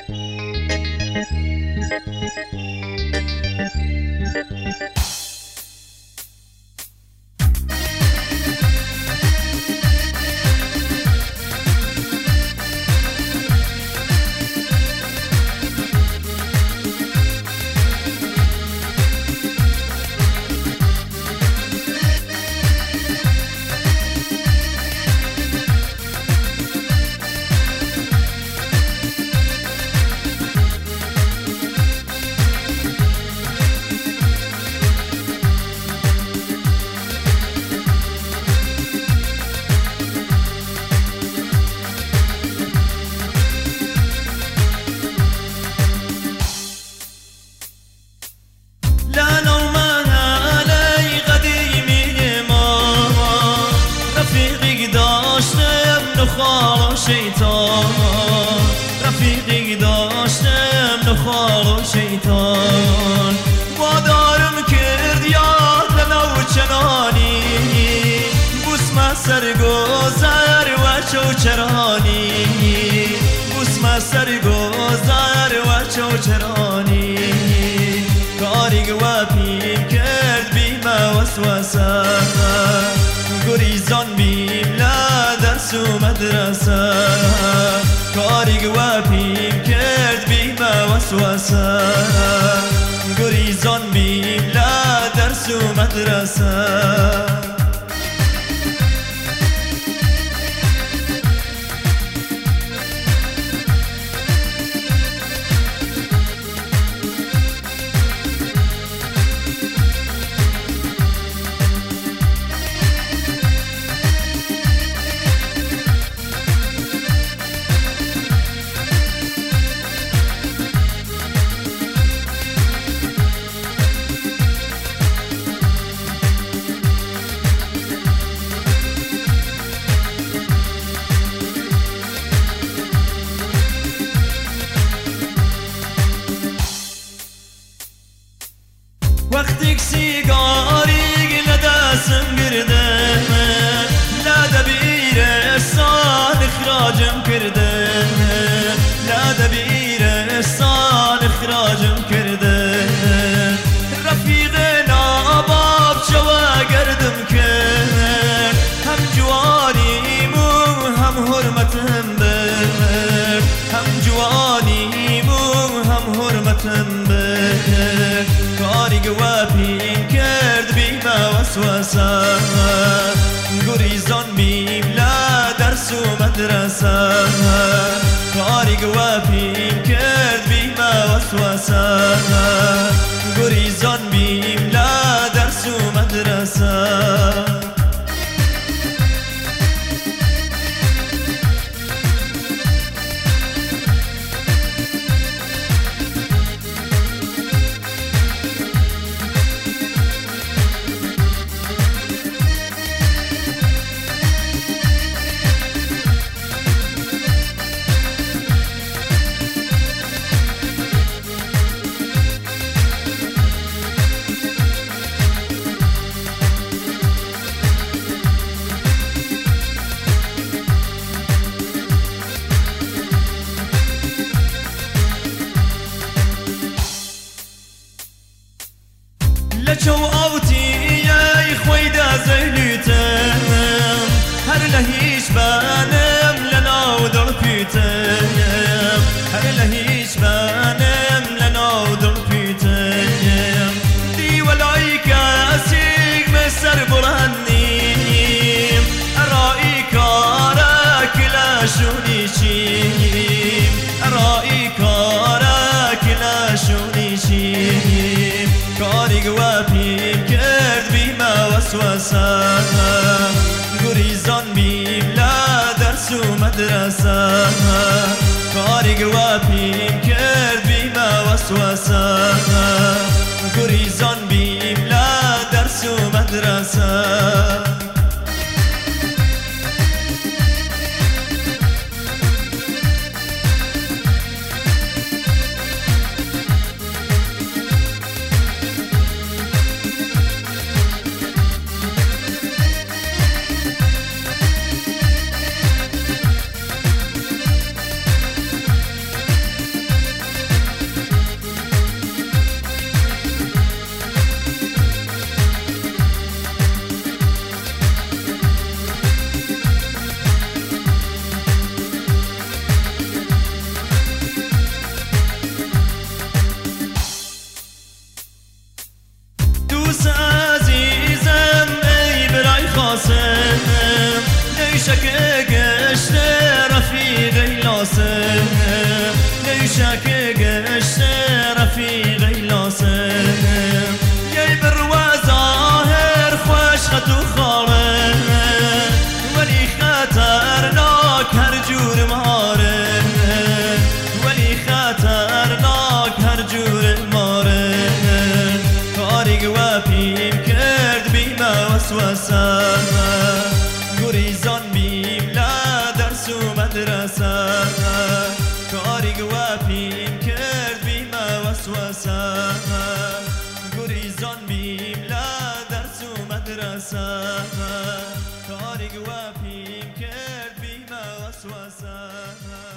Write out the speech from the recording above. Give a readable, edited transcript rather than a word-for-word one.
رفیقی داشتم نخوار و شیطان وادارم کرد یاد نوچنانی بوسم سرگذر و چوچرانی بوسم سرگذر و چوچرانی کاری و پیم کرد بیم وسوسه گریزان بیم لدرس و مدرسه کاری و پیم کرد بیم وسوسه گریزان بیم لدرس و مدرسه وقتی سیگاری لدستم گرده لدبیرستان اخراجم کرده لدبیرستان اخراجم کرده رفیق ناباب جوا گردم کرد هم جوانیمو هم حرمتم برد هم جوانیمو هم حرمتم برد کاری و پیم کرد بیم وسوسه گریزان بیم لدرس و مدرسه کاری و پیم کرد بیم وسوسه گریزان بیم لدرس و مدرسه لچو آوتی ای خویده زیلیتم هر لهیش بانم لناو در پیتم هر لهیش بانم لناو در پیتم دی ولای کسیگ مسر برهنیم ارائی کارا کلاشونی چیم ارائی کارا کلاشونی چیم کاری و پیم کرد بیم وسوسه گریزان بیم لدرس و مدرسه کاری و پیم کرد بیم وسوسه گریزان بیم لدرس و مدرسه شک گشت رفیقی لاسم یه برو ظاهر خوش خطو خاره ولی خطرناک هر جور ماره ولی خطرناک هر جور ماره کاری گوپیم کرد بیم وسوسه گریزان بیم لدرس و مدرسه کاری گوپیم کرد بیم وسوسه گریزان بیم لدرس و مدرسه کاری گوپیم کرد بیم وسوسه